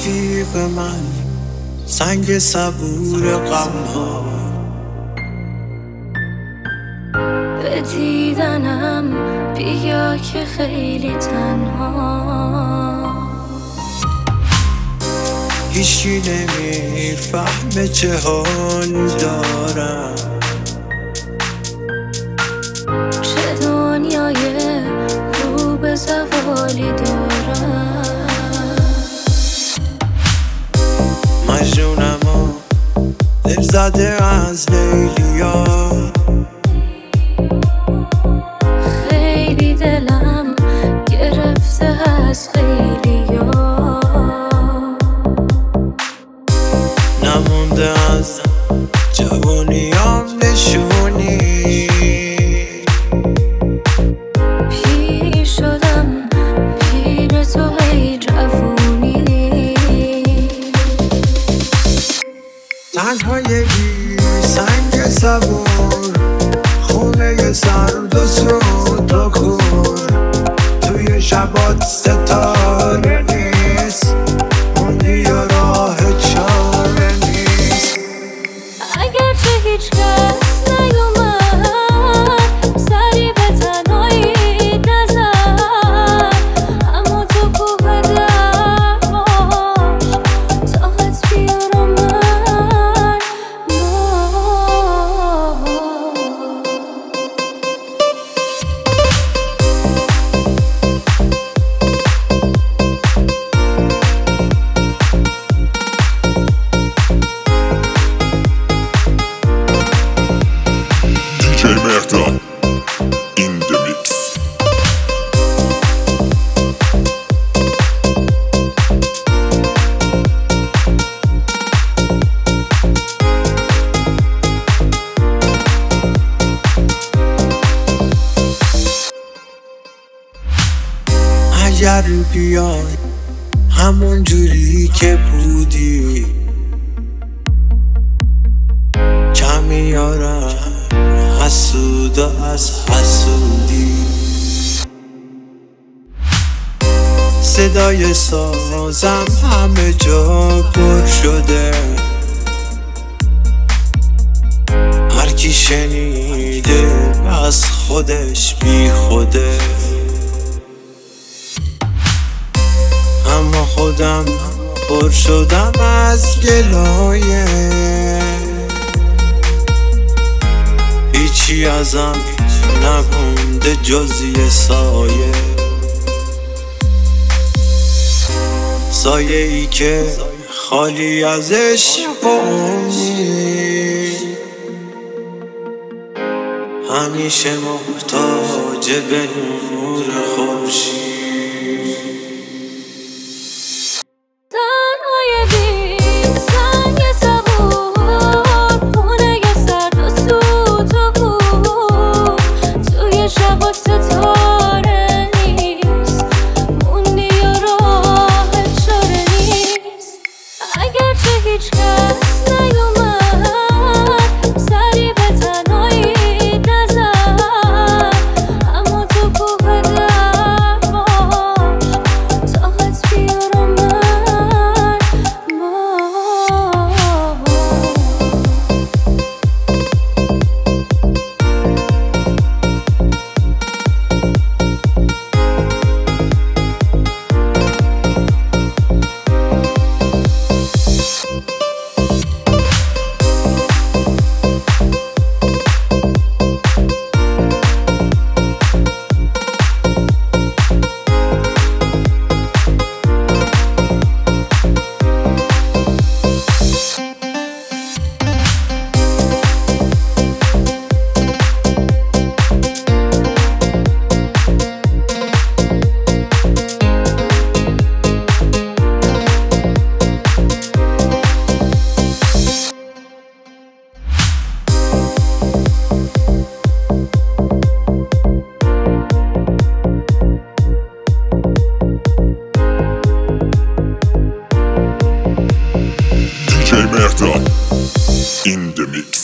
رفیق من، سنگ صبور غم‌ها. به دیدنم بیا که خیلی تنها، هیچی نمیفهمه چه حال دارم، چه دنیای رو به زوالی دارم. مجنونم و دل زده از لیلیا، خیلی دلم گرفته از خیلیا، نمونده از جوانیام نشونی، پیر شدم پیر تو ای جوونی. تنهای بی سنگ صبور، خونه سرد و سود و کور، توی شبات ستاره نیست، موندی و راه چاره نیست. اگرچه هیچ کس نیومد سری به تنهایی نزد، اما تو کوه در باش طاقت بیارم من DJ Mehta in the mix. اگر بیای همون جوری که بودی، کم میارم حسود از حسودی. صدای سازم همه جا پر شده، هر کی شنیده از خودش بی خوده، اما خودم پر شدم از گلایه، هیچی ازم نمونده جز یه سایه، سایه ای که خالی از عشق و امید، همیشه محتاج به نور خورشید. تنهای بی سنگ صبور، خونه سرد و سود و کور، توی شبات ستاره نیست، موندی و راه چاره نیست. اگرچه هیچ کس نیومد سری به تنهایی نزد، اما تو کوه در باش طاقت بیارم من DJ Mehta in the mix.